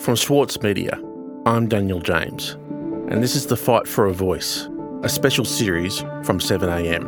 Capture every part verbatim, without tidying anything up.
From Schwartz Media, I'm Daniel James, and this is The Fight for a Voice, a special series from seven a m.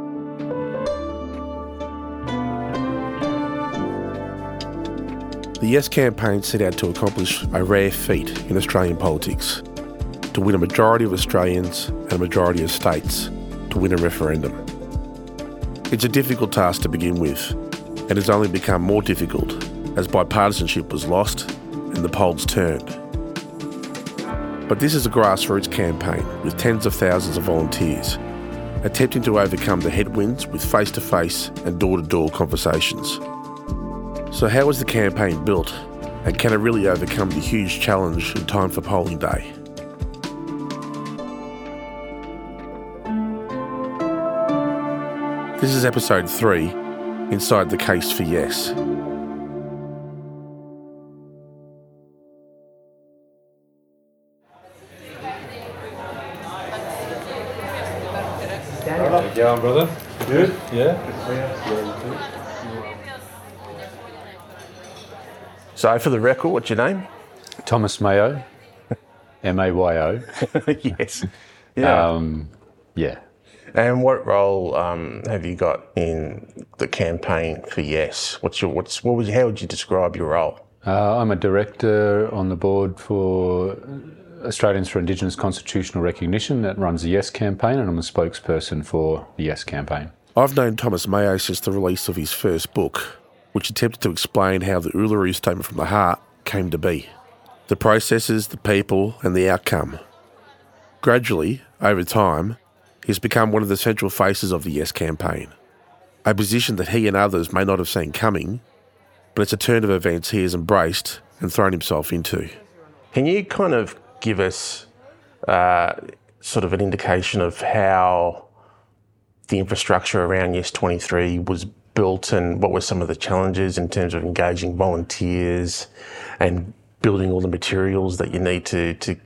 The Yes campaign set out to accomplish a rare feat in Australian politics, to win a majority of Australians and a majority of states to win a referendum. It's a difficult task to begin with, and has only become more difficult as bipartisanship was lost and the polls turned. But this is a grassroots campaign with tens of thousands of volunteers, attempting to overcome the headwinds with face-to-face and door-to-door conversations. So how was the campaign built, and can it really overcome the huge challenge in time for polling day? This is episode three, Inside the Case for Yes. How you going, brother? Good? Yeah? So for the record, what's your name? Thomas Mayo, M A Y O. Yes. Yeah. Um, yeah. And what role um, have you got in the campaign for Yes? What's your what's what was how would you describe your role? Uh, I'm a director on the board for Australians for Indigenous Constitutional Recognition that runs the Yes campaign, and I'm a spokesperson for the Yes campaign. I've known Thomas Mayo since the release of his first book, which attempted to explain how the Uluru Statement from the Heart came to be. The processes, the people, and the outcome. Gradually, over time, he's become one of the central faces of the Yes campaign, a position that he and others may not have seen coming, but it's a turn of events he has embraced and thrown himself into. Can you kind of give us uh, sort of an indication of how the infrastructure around Yes twenty-three was built and what were some of the challenges in terms of engaging volunteers and building all the materials that you need to, to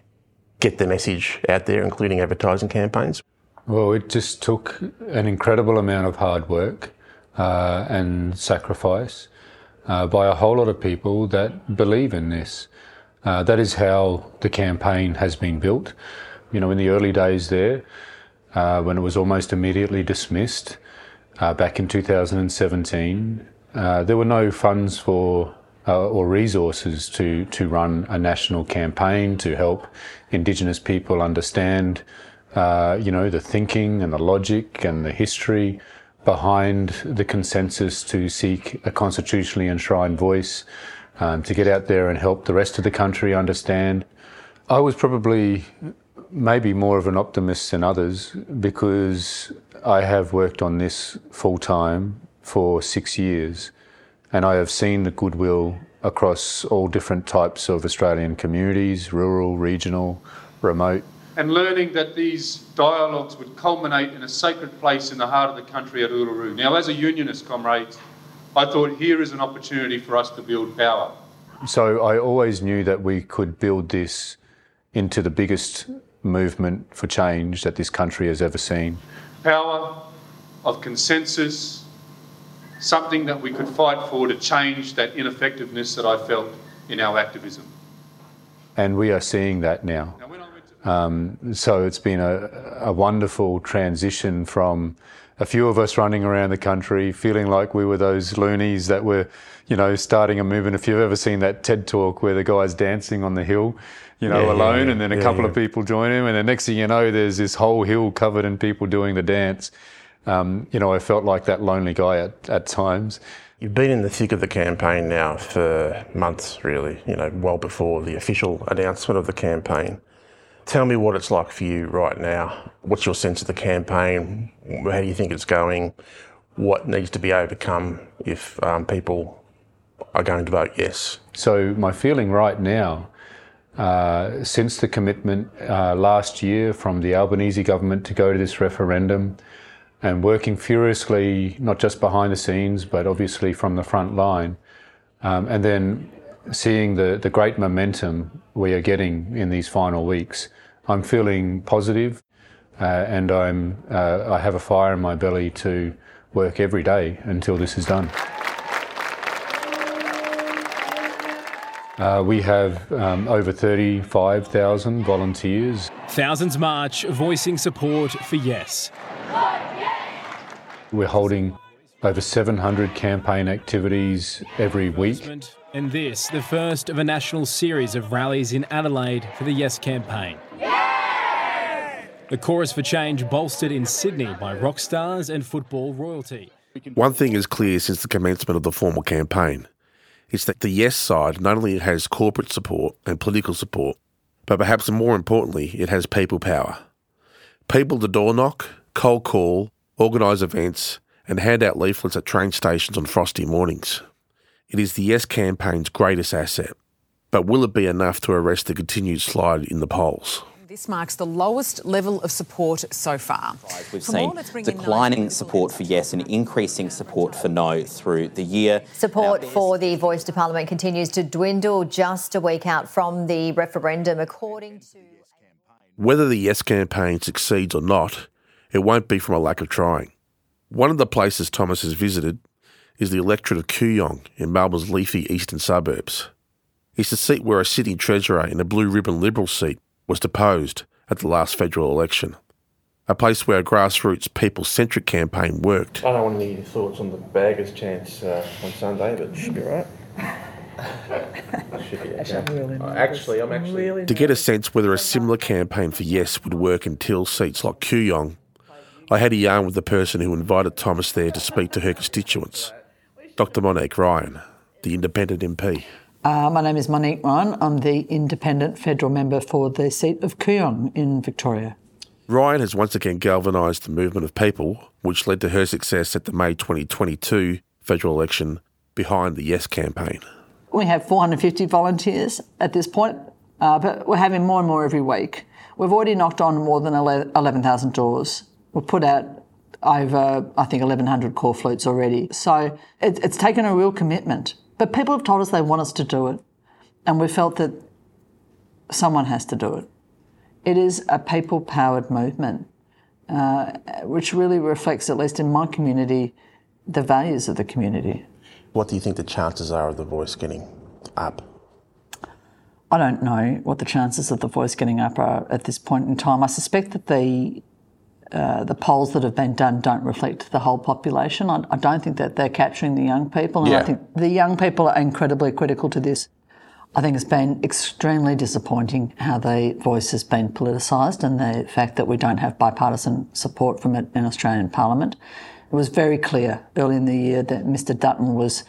get the message out there, including advertising campaigns? Well, it just took an incredible amount of hard work uh, and sacrifice uh, by a whole lot of people that believe in this. Uh, that is how the campaign has been built. You know, in the early days there, uh, when it was almost immediately dismissed, uh, back in two thousand seventeen, uh, there were no funds for uh, or resources to, to run a national campaign to help Indigenous people understand Uh, you know, the thinking and the logic and the history behind the consensus to seek a constitutionally enshrined voice, um, to get out there and help the rest of the country understand. I was probably maybe more of an optimist than others because I have worked on this full time for six years and I have seen the goodwill across all different types of Australian communities, rural, regional, remote. And learning that these dialogues would culminate in a sacred place in the heart of the country at Uluru. Now, as a unionist, comrades, I thought here is an opportunity for us to build power. So I always knew that we could build this into the biggest movement for change that this country has ever seen. Power of consensus, something that we could fight for to change that ineffectiveness that I felt in our activism. And we are seeing that now. Now when I Um, so it's been a, a wonderful transition from a few of us running around the country feeling like we were those loonies that were, you know, starting a movement. If you've ever seen that TED Talk where the guy's dancing on the hill, you know, yeah, alone, yeah, and then a yeah, couple yeah. of people join him, and the next thing you know, there's this whole hill covered in people doing the dance. Um, you know, I felt like that lonely guy at, at times. You've been in the thick of the campaign now for months, really, you know, well before the official announcement of the campaign. Tell me what it's like for you right now. What's your sense of the campaign? How do you think it's going? What needs to be overcome if um, people are going to vote yes? So my feeling right now, uh, since the commitment uh, last year from the Albanese government to go to this referendum, and working furiously, not just behind the scenes, but obviously from the front line, um, and then seeing the, the great momentum we are getting in these final weeks, I'm feeling positive, uh, and I'm uh, I have a fire in my belly to work every day until this is done. Uh, we have um, over thirty-five thousand volunteers. Thousands march, voicing support for Yes. We're holding over seven hundred campaign activities every week. And this, the first of a national series of rallies in Adelaide for the Yes campaign. Yes! The chorus for change bolstered in Sydney by rock stars and football royalty. One thing is clear since the commencement of the formal campaign. It's that the Yes side not only has corporate support and political support, but perhaps more importantly, it has people power. People to door knock, cold call, organise events, and hand out leaflets at train stations on frosty mornings. It is the Yes campaign's greatest asset. But will it be enough to arrest the continued slide in the polls? This marks the lowest level of support so far. We've seen declining support for Yes and increasing support for No through the year. Support now, for the Voice to Parliament continues to dwindle just a week out from the referendum, according to... Whether the Yes campaign succeeds or not, it won't be from a lack of trying. One of the places Thomas has visited is the electorate of Kooyong in Melbourne's leafy eastern suburbs. It's the seat where a sitting treasurer in a blue ribbon Liberal seat was deposed at the last federal election. A place where a grassroots people-centric campaign worked. I don't want any thoughts on the Baggers chance uh, on Sunday, but it should be right. should be okay. Actually, I'm really oh, actually, I'm actually... Really to get a sense whether a similar campaign for Yes would work in till seats like Kooyong, I had a yarn with the person who invited Thomas there to speak to her constituents, Doctor Monique Ryan, the independent M P. Uh, my name is Monique Ryan. I'm the independent federal member for the seat of Kooyong in Victoria. Ryan has once again galvanised the movement of people, which led to her success at the May twenty twenty-two federal election behind the Yes campaign. We have four hundred fifty volunteers at this point, uh, but we're having more and more every week. We've already knocked on more than eleven thousand doors. We've put out over, I think, eleven hundred call flutes already. So it, it's taken a real commitment. But people have told us they want us to do it, and we felt that someone has to do it. It is a people-powered movement, uh, which really reflects, at least in my community, the values of the community. What do you think the chances are of the Voice getting up? I don't know what the chances of the Voice getting up are at this point in time. I suspect that the Uh, the polls that have been done don't reflect the whole population. I, I don't think that they're capturing the young people, and yeah. I think the young people are incredibly critical to this. I think it's been extremely disappointing how the Voice has been politicised, and the fact that we don't have bipartisan support from it in Australian Parliament. It was very clear early in the year that Mister Dutton was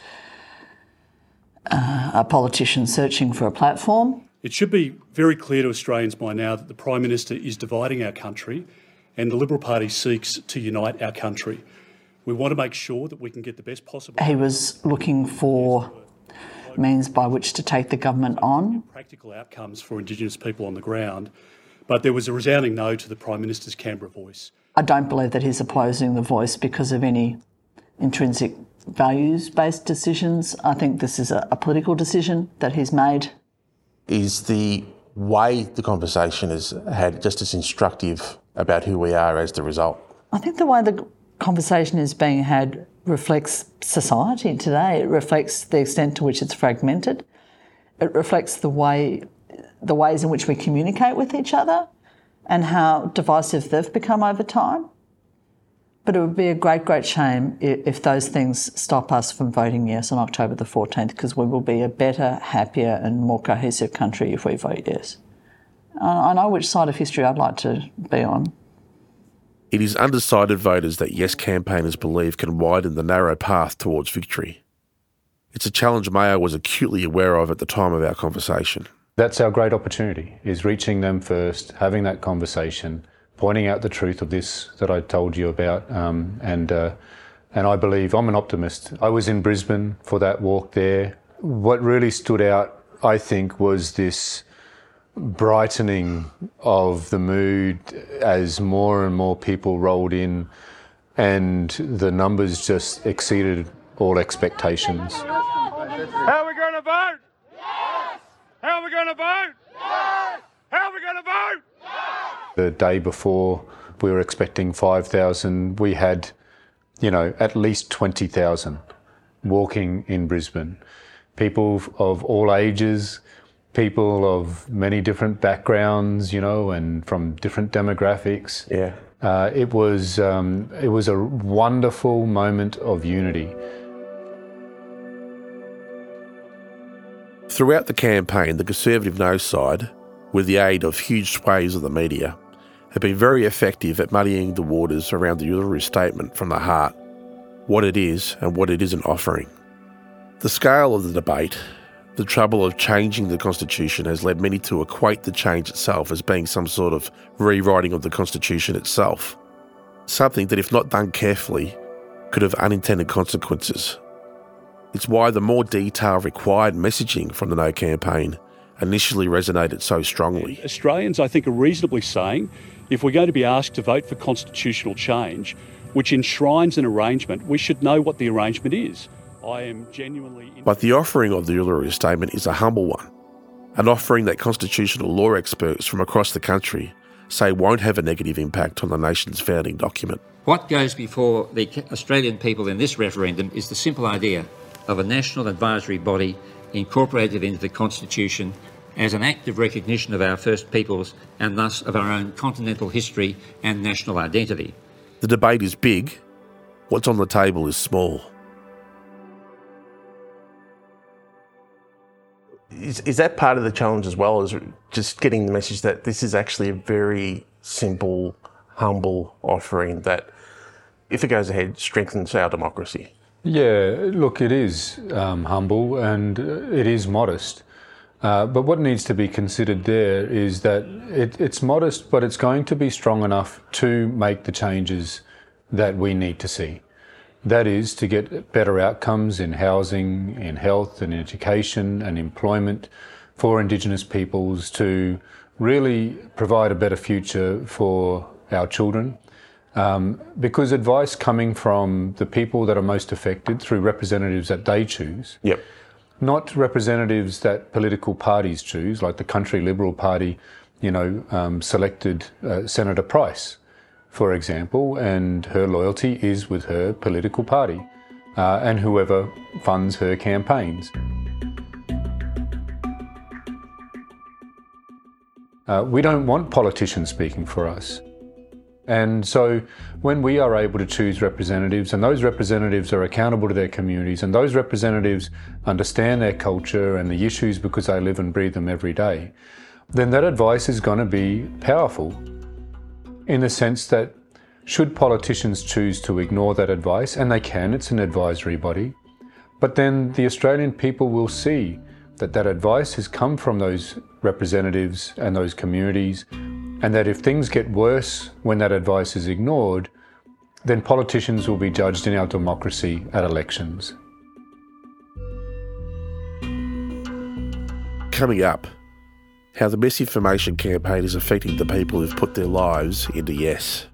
uh, a politician searching for a platform. It should be very clear to Australians by now that the Prime Minister is dividing our country, and the Liberal Party seeks to unite our country. We want to make sure that we can get the best possible... He was looking for means by which to take the government on. Practical outcomes for Indigenous people on the ground, but there was a resounding no to the Prime Minister's Canberra Voice. I don't believe that he's opposing the Voice because of any intrinsic values-based decisions. I think this is a, a political decision that he's made. Is the way the conversation has had just as instructive about who we are as the result? I think the way the conversation is being had reflects society today. It reflects the extent to which it's fragmented. It reflects the way, the ways in which we communicate with each other and how divisive they've become over time. But it would be a great, great shame if those things stop us from voting yes on October the fourteenth, because we will be a better, happier and more cohesive country if we vote yes. I know which side of history I'd like to be on. It is undecided voters that Yes campaigners believe can widen the narrow path towards victory. It's a challenge Mayo was acutely aware of at the time of our conversation. That's our great opportunity, is reaching them first, having that conversation, pointing out the truth of this that I told you about, um, and uh, and I believe, I'm an optimist. I was in Brisbane for that walk there. What really stood out, I think, was this brightening of the mood as more and more people rolled in, and the numbers just exceeded all expectations. How are we going to vote? Yes! How are we going to vote? Yes! How are we going to vote? Yes! The day before we were expecting five thousand, we had, you know, at least twenty thousand walking in Brisbane. people of all ages, people of many different backgrounds, you know, and from different demographics. Yeah. Uh, it was um, it was a wonderful moment of unity. Throughout the campaign, the Conservative No side, with the aid of huge swathes of the media, have been very effective at muddying the waters around the Uluru Statement from the Heart, what it is and what it isn't offering. The scale of the debate, the trouble of changing the Constitution, has led many to equate the change itself as being some sort of rewriting of the Constitution itself, something that, if not done carefully, could have unintended consequences. It's why the more detail required messaging from the No campaign initially resonated so strongly. Australians, I think, are reasonably saying, if we're going to be asked to vote for constitutional change, which enshrines an arrangement, we should know what the arrangement is. I am genuinely... But the offering of the Uluru Statement is a humble one, an offering that constitutional law experts from across the country say won't have a negative impact on the nation's founding document. What goes before the Australian people in this referendum is the simple idea of a national advisory body incorporated into the Constitution as an act of recognition of our First Peoples and thus of our own continental history and national identity. The debate is big. What's on the table is small. Is, is that part of the challenge as well, is just getting the message that this is actually a very simple, humble offering that, if it goes ahead, strengthens our democracy? Yeah, look, it is um, humble and it is modest. Uh, but what needs to be considered there is that it, it's modest, but it's going to be strong enough to make the changes that we need to see. That is, to get better outcomes in housing, in health and education and employment for Indigenous peoples, to really provide a better future for our children. Um, because advice coming from the people that are most affected through representatives that they choose, yep. not representatives that political parties choose, like the Country Liberal Party, you know, um, selected uh, Senator Price, for example, and her loyalty is with her political party uh, and whoever funds her campaigns. Uh, we don't want politicians speaking for us. And so when we are able to choose representatives, and those representatives are accountable to their communities, and those representatives understand their culture and the issues because they live and breathe them every day, then that advice is going to be powerful, in the sense that should politicians choose to ignore that advice, and they can, it's an advisory body, but then the Australian people will see that that advice has come from those representatives and those communities, and that if things get worse when that advice is ignored, then politicians will be judged in our democracy at elections. Coming up, how the misinformation campaign is affecting the people who've put their lives into Yes.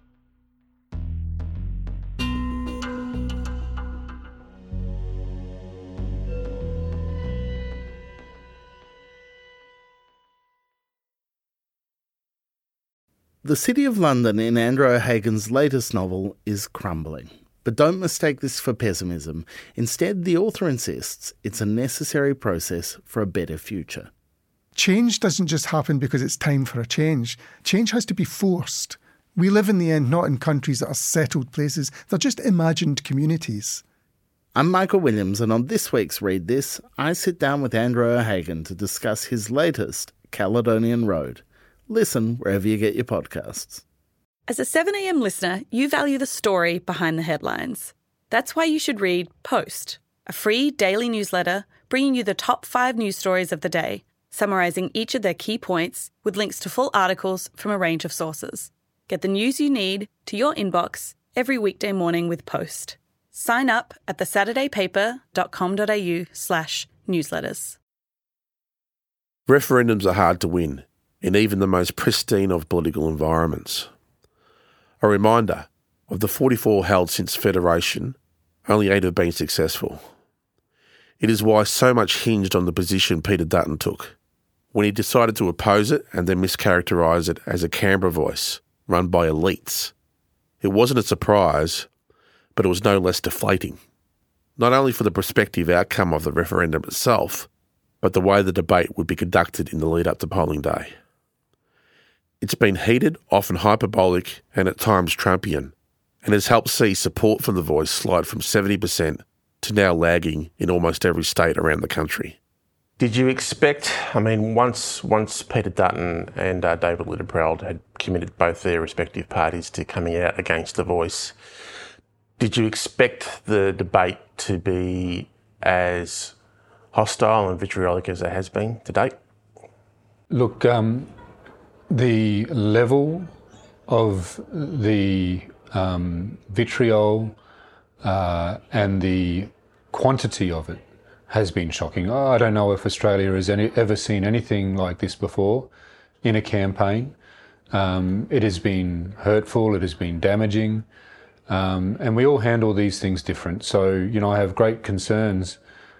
The City of London in Andrew O'Hagan's latest novel is crumbling. But don't mistake this for pessimism. Instead, the author insists it's a necessary process for a better future. Change doesn't just happen because it's time for a change. Change has to be forced. We live in the end not in countries that are settled places. They're just imagined communities. I'm Michael Williams, and on this week's Read This, I sit down with Andrew O'Hagan to discuss his latest, Caledonian Road. Listen wherever you get your podcasts. As a seven a m listener, you value the story behind the headlines. That's why you should read Post, a free daily newsletter bringing you the top five news stories of the day, summarising each of their key points with links to full articles from a range of sources. Get the news you need to your inbox every weekday morning with Post. Sign up at the saturday paper dot com dot a u slash newsletters. Referendums are hard to win in even the most pristine of political environments. A reminder, of the forty-four held since Federation, only eight have been successful. It is why so much hinged on the position Peter Dutton took, when he decided to oppose it and then mischaracterise it as a Canberra voice run by elites. It wasn't a surprise, but it was no less deflating. not only for the prospective outcome of the referendum itself, but the way the debate would be conducted in the lead up to polling day. It's been heated, often hyperbolic, and at times Trumpian, and has helped see support for the voice slide from seventy percent to now lagging in almost every state around the country. Did you expect, I mean, once once Peter Dutton and uh, David Littleproud had committed both their respective parties to coming out against the voice, did you expect the debate to be as hostile and vitriolic as it has been to date? Look, um, the level of the um, vitriol uh, and the quantity of it has been shocking. Oh, I don't know if Australia has any, ever seen anything like this before in a campaign. Um, it has been hurtful, it has been damaging, um, and we all handle these things different. So, you know, I have great concerns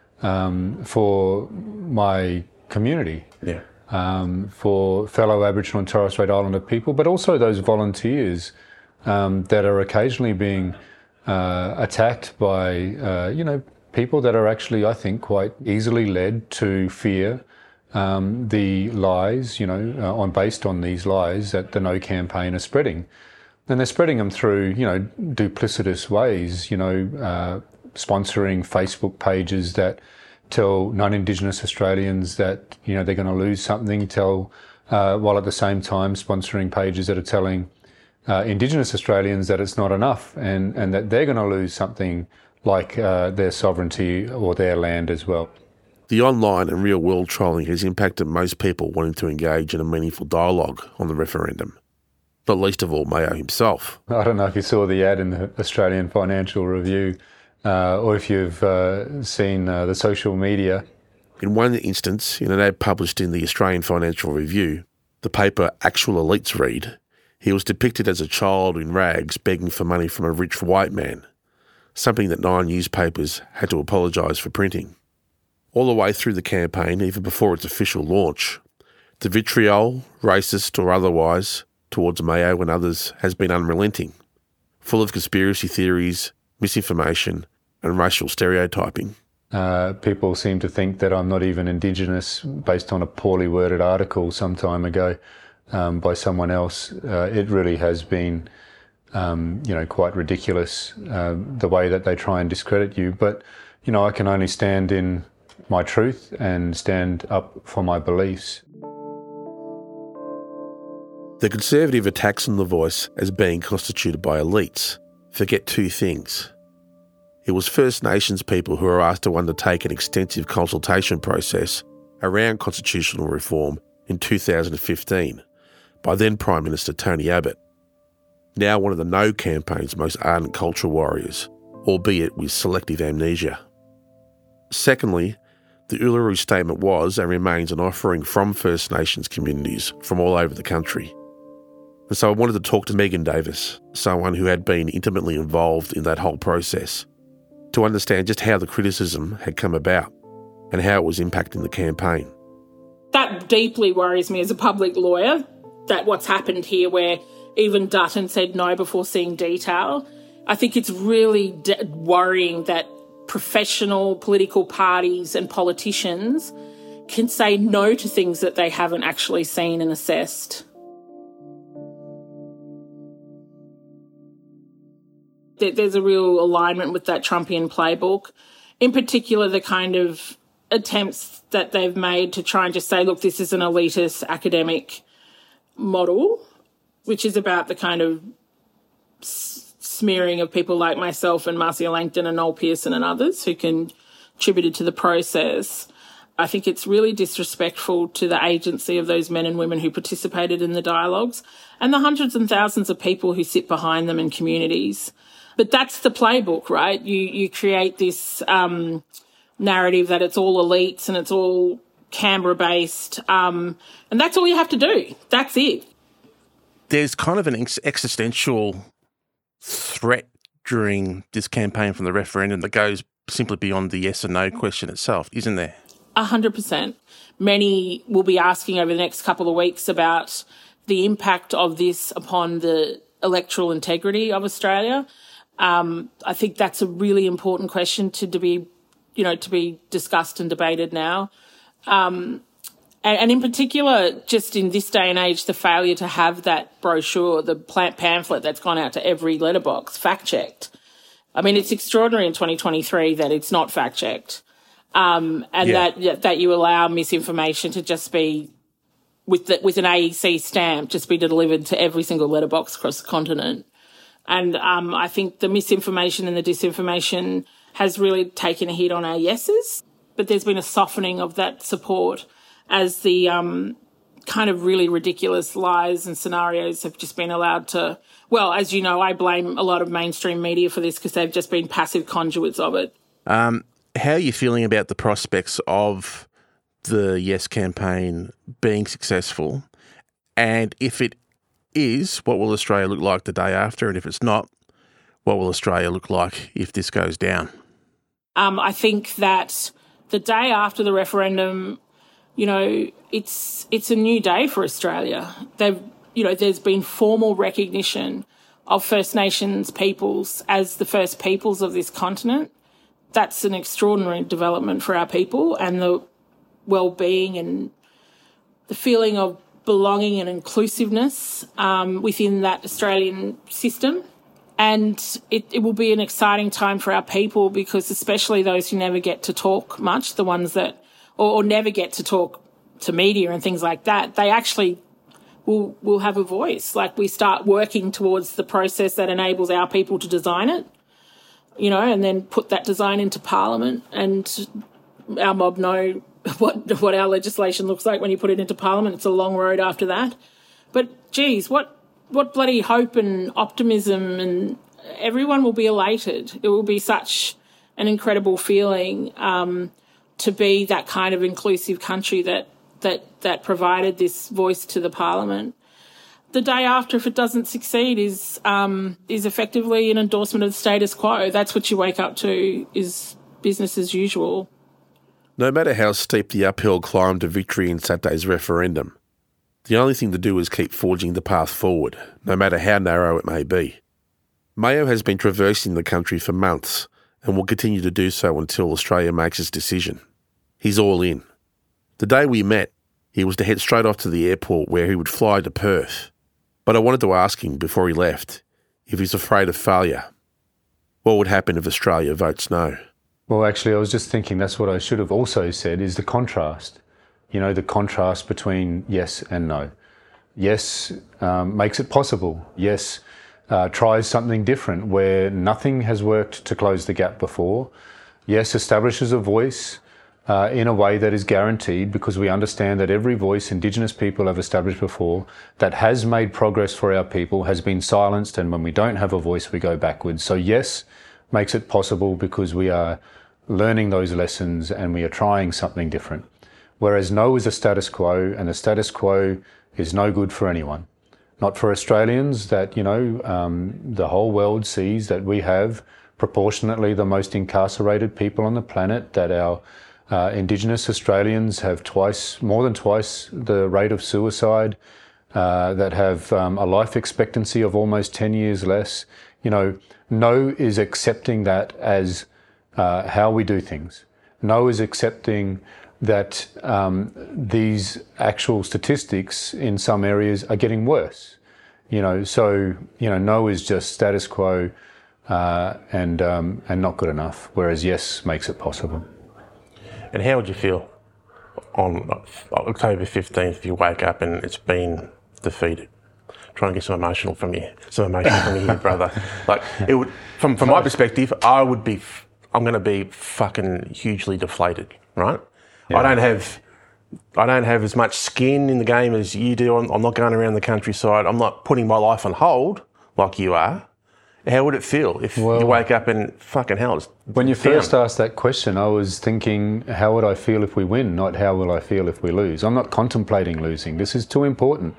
um, for my community, yeah. um, for fellow Aboriginal and Torres Strait Islander people, but also those volunteers um, that are occasionally being uh, attacked by, uh, you know, people that are actually, I think, quite easily led to fear um, the lies, you know, uh, on based on these lies that the No campaign are spreading. And they're spreading them through, you know, duplicitous ways, you know, uh, sponsoring Facebook pages that tell non-Indigenous Australians that, you know, they're going to lose something, tell, uh, while at the same time sponsoring pages that are telling uh, Indigenous Australians that it's not enough and, and that they're going to lose something like uh, their sovereignty or their land as well. The online and real-world trolling has impacted most people wanting to engage in a meaningful dialogue on the referendum, not least of all Mayo himself. I don't know if you saw the ad in the Australian Financial Review uh, or if you've uh, seen uh, the social media. In one instance, in an ad published in the Australian Financial Review, the paper Actual Elites read, he was depicted as a child in rags begging for money from a rich white man, something that nine newspapers had to apologise for printing. All the way through the campaign, even before its official launch, the vitriol, racist or otherwise, towards Mayo and others has been unrelenting, full of conspiracy theories, misinformation and racial stereotyping. Uh, people seem to think that I'm not even Indigenous based on a poorly worded article some time ago um, by someone else. Uh, it really has been Um, you know, quite ridiculous, uh, the way that they try and discredit you. But, you know, I can only stand in my truth and stand up for my beliefs. The Conservative attacks on the voice as being constituted by elites forget two things. It was First Nations people who were asked to undertake an extensive consultation process around constitutional reform in two thousand fifteen by then Prime Minister Tony Abbott, now one of the No campaign's most ardent culture warriors, albeit with selective amnesia. Secondly, the Uluru Statement was and remains an offering from First Nations communities from all over the country. And so I wanted to talk to Megan Davis, someone who had been intimately involved in that whole process, to understand just how the criticism had come about and how it was impacting the campaign. That deeply worries me as a public lawyer, that what's happened here where even Dutton said no before seeing detail. I think it's really d- worrying that professional political parties and politicians can say no to things that they haven't actually seen and assessed. There, there's a real alignment with that Trumpian playbook. In particular, the kind of attempts that they've made to try and just say, look, this is an elitist academic model, which is about the kind of s- smearing of people like myself and Marcia Langton and Noel Pearson and others who contributed to the process. I think it's really disrespectful to the agency of those men and women who participated in the dialogues and the hundreds and thousands of people who sit behind them in communities. But that's the playbook, right? You you create this um, narrative that it's all elites and it's all Canberra-based, um, and that's all you have to do. That's it. There's kind of an ex- existential threat during this campaign from the referendum that goes simply beyond the yes or no question itself, isn't there? A hundred percent. Many will be asking over the next couple of weeks about the impact of this upon the electoral integrity of Australia. Um, I think that's a really important question to, to be, you know, to be discussed and debated now. Um, and, and in particular, just in this day and age, the failure to have that brochure, the pamphlet that's gone out to every letterbox, fact-checked. I mean, it's extraordinary in twenty twenty-three that it's not fact-checked, um, and yeah. that that you allow misinformation to just be, with the, with an A E C stamp, just be delivered to every single letterbox across the continent. And um, I think the misinformation and the disinformation has really taken a hit on our yeses, but there's been a softening of that support as the um, kind of really ridiculous lies and scenarios have just been allowed to, well, as you know, I blame a lot of mainstream media for this because they've just been passive conduits of it. Um, how are you feeling about the prospects of the Yes campaign being successful? And if it is, what will Australia look like the day after? And if it's not, what will Australia look like if this goes down? Um, I think that the day after the referendum, you know, it's it's a new day for Australia. They've, you know, there's been formal recognition of First Nations peoples as the first peoples of this continent. That's an extraordinary development for our people and the well-being and the feeling of belonging and inclusiveness um, within that Australian system. And it, it will be an exciting time for our people because especially those who never get to talk much, the ones that, or, or never get to talk to media and things like that, they actually will will have a voice. Like we start working towards the process that enables our people to design it, you know, and then put that design into Parliament and our mob know what what our legislation looks like when you put it into Parliament. It's a long road after that. But, geez, what what bloody hope and optimism, and everyone will be elated. It will be such an incredible feeling um, to be that kind of inclusive country that, that, that provided this voice to the Parliament. The day after, if it doesn't succeed, is um, is effectively an endorsement of the status quo. That's what you wake up to, is business as usual. No matter how steep the uphill climb to victory in Saturday's referendum, the only thing to do is keep forging the path forward, no matter how narrow it may be. Mayo has been traversing the country for months and will continue to do so until Australia makes its decision. He's all in. The day we met, he was to head straight off to the airport where he would fly to Perth. But I wanted to ask him before he left if he's afraid of failure. What would happen if Australia votes no? Well, actually, I was just thinking that's what I should have also said, is the contrast. You know, the contrast between yes and no. Yes um, makes it possible. Yes uh, tries something different where nothing has worked to close the gap before. Yes establishes a voice uh, in a way that is guaranteed, because we understand that every voice Indigenous people have established before that has made progress for our people has been silenced, and when we don't have a voice, we go backwards. So yes makes it possible because we are learning those lessons and we are trying something different. Whereas no is a status quo, and the status quo is no good for anyone. Not for Australians, that, you know, um, the whole world sees that we have proportionately the most incarcerated people on the planet, that our uh, Indigenous Australians have twice, more than twice the rate of suicide, uh, that have um, a life expectancy of almost ten years less. You know, no is accepting that as uh, how we do things. No is accepting that um, these actual statistics in some areas are getting worse. You know, so, you know, no is just status quo uh, and um, and not good enough, whereas yes makes it possible. And how would you feel on October fifteenth if you wake up and it's been defeated? Try and get some emotional from you, some emotion from you, brother. Like, it would, from from my perspective, I would be, I'm going to be fucking hugely deflated, right? Yeah. I don't have, I don't have as much skin in the game as you do. I'm, I'm not going around the countryside. I'm not putting my life on hold like you are. How would it feel if well, you wake up and fucking hell? It's when you down. first asked that question, I was thinking, how would I feel if we win, not how will I feel if we lose. I'm not contemplating losing. This is too important.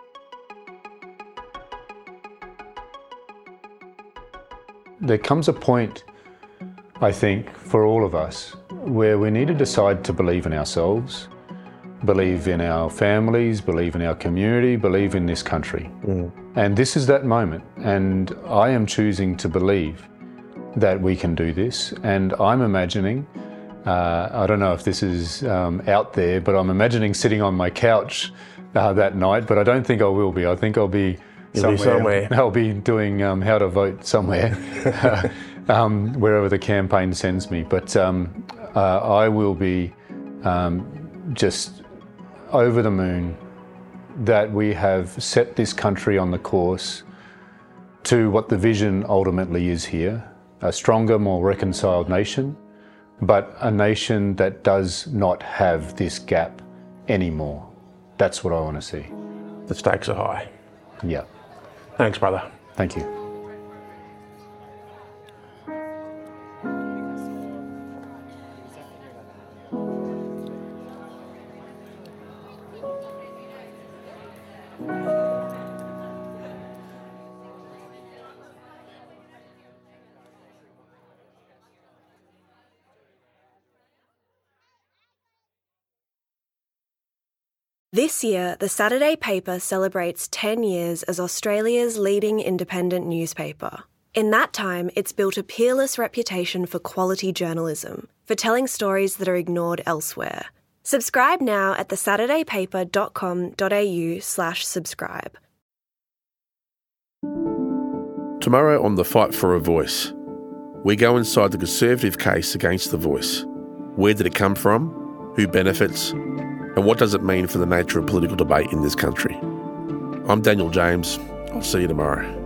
There comes a point, I think, for all of us, where we need to decide to believe in ourselves. believe in our families, believe in our community, believe in this country. Mm. And this is that moment. And I am choosing to believe that we can do this. And I'm imagining, uh, I don't know if this is um, out there, but I'm imagining sitting on my couch uh, that night, but I don't think I will be. I think I'll be You'll somewhere. be somewhere. I'll be doing um, how to vote somewhere, um, wherever the campaign sends me. But um, uh, I will be um, just over the moon that we have set this country on the course to what the vision ultimately is here. A stronger, more reconciled nation, but a nation that does not have this gap anymore. That's what I want to see. The stakes are high. Yeah. Thanks, brother. Thank you. This year, the Saturday paper celebrates ten years as Australia's leading independent newspaper. In that time, it's built a peerless reputation for quality journalism, for telling stories that are ignored elsewhere. Subscribe now at the saturday paper dot com dot a u slash subscribe. Tomorrow on The Fight for a Voice, we go inside the Conservative case against The Voice. Where did it come from? Who benefits? And what does it mean for the nature of political debate in this country? I'm Daniel James. I'll see you tomorrow.